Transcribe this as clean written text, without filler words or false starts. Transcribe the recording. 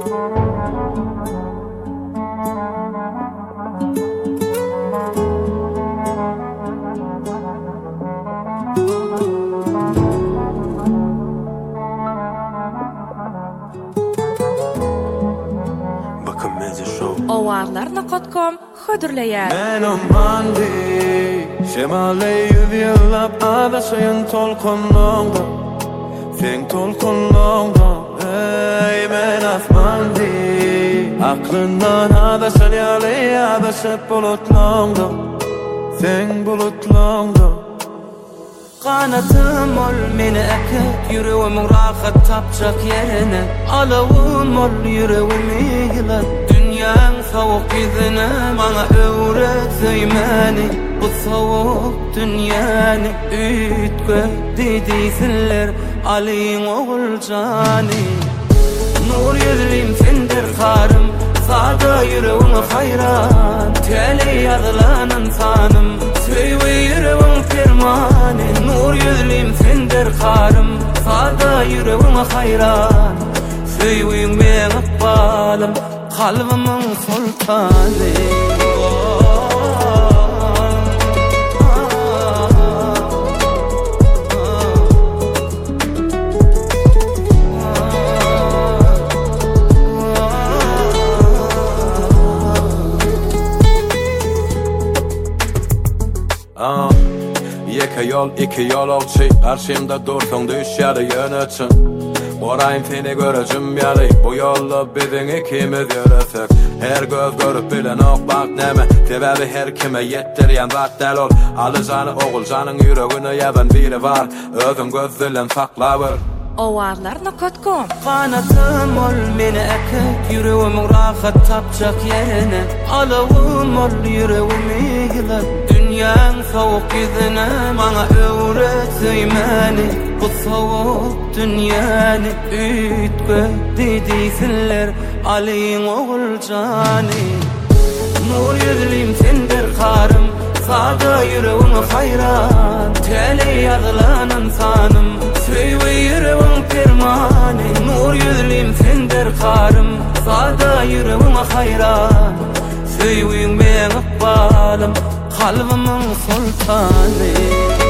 Ovarlar.com hödürleýär. Men umandi şemale yüzyıllap adaşayın tolkunluğda sen tolkunluğda ey men asmandi aklından adaşan yali adaşıp bulutluğda sen bulutluğda Kanatım ol meni ekip yüreğimin rahat tapacak yerine Alavım ol yüreğimi yılat Dünyanın soğuk yüzüne bana öğret zeymeni Bu soğuk dünyanı ütgö dediysinler Ali'in oğul cani Nur yüzlüm sendir karım Sada yüreğime hayran Tele yazılanan sanım Söyle yüreğim fermani Nur yüzlüm sendir karım Sada yüreğime hayran Söyle ben akbalım Kalbimin sultanı iki yol olçy karşımda dursun düşýärdi ýöneçin Orayın seni görejim ýaly bu ýolda biziň ikimiz ýöresek her göz görüp bilen ok bak näme sebebi her kime ýetdirýän zat däl ol alyjany oguljanyň ýüregine ýazan biri bar özüň göz bilen saklabyr Ovarlar.com Kanatım ol meni ekip yüreğimin rahat tapacak yerine Alavım ol yüreğimi yılat Dünyanın soğuk yüzüne bana öğret zeymeni Bu soğuk dünyanı ütgö dediysinler Ali'in oğul cani Nur yüzlüm sendir karım Sada yüreğime hayran Tele yazılanan sanım Söyle yüreğim fermani Nur yüzlüm sendir karım Sada yüreğime hayran Söyle ben akbalım Kalbimin sultanı